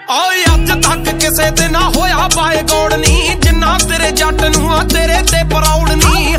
ਓਏ ਅੱਜ ਤੱਕ ਕਿਸੇ ਤੇ ਨਾ ਹੋਇਆ ਬਾਏ ਗੋੜ ਨੀ, ਜਿੰਨਾ ਤੇਰੇ ਜੱਟ ਨੂੰ ਆ ਤੇਰੇ ਤੇ ਪ੍ਰਾਊਡ ਨੀ।